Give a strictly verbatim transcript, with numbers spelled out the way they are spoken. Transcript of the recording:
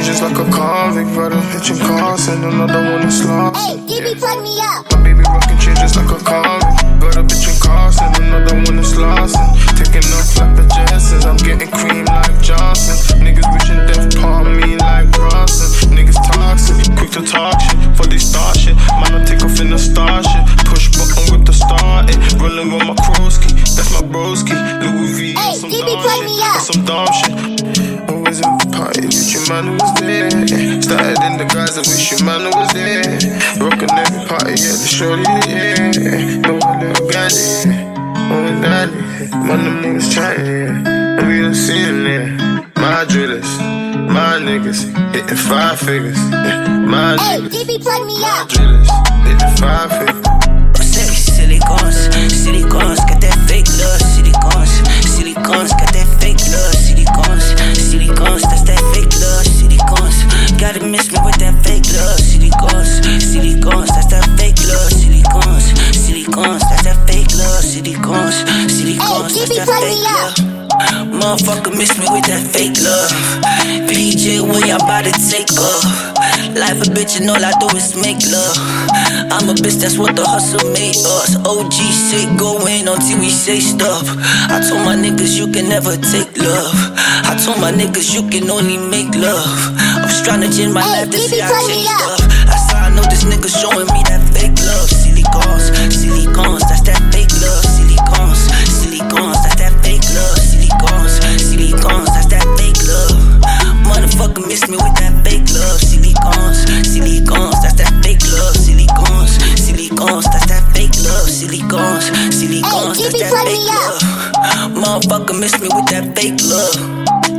chains just like a convict, but I'm hitching cars and another one is lost. Hey, D B, plug me up. My baby rocking chains just like a convict, but a bitch in cars and another one is lost. Taking off like the Jetsons, I'm getting cream like Johnson. Niggas wishing death upon me like Bronson. Niggas toxic, quick to talk shit for they start shit. Man, I take off in the star shit. Push button with the star, eh. Rolling with my Krosky, that's my broski. Louis V, hey, some D B, dumb plug shit, me up. some dumb shit. Always in the party, wish your man was there. Started in the guys, I wish your man was there. Rockin' every party, yeah, the shorty, yeah. No one little gandhi, yeah. Oh, daddy, man, them niggas trying, yeah. And we don't see him there. My drillers, my niggas, hitting five figures. Yeah. My Hey, niggas, D B, plug me my up. drillers, hitting five figures. Silicons, silicons, got that fake love. Silicons, silicons, got that fake love. Silicons, silicons, that's that fake love. Silicons, gotta miss me with that fake love. Silicons, silicons, that's that fake love. Silicons, silicons, that's that fake love. Silicons, silicons, that's that fake love. Motherfucker miss me with that fake love. P J, when y'all about to take off. Life a bitch and all I do is make love. I'm a bitch, that's what the hustle made us. O G shit going until we say stop. I told my niggas you can never take love. I told my niggas you can only make love. I'm just trying to change my Hey, life to D B, see I plug me change up. stuff. That's how I know this nigga showing me that fake love. Silicons, silicons, that's that fake love. Silicons, silicons, that's that fake love. Silicons, silicons, that's that fake love. Motherfucker miss me with that fake love. Silicons, silicons, that's that fake love. Silicons, silicons, that's that fake love. Silicons, silicons, Hey, that's D B, that plug me fake up. love. Motherfucker miss me with that fake love.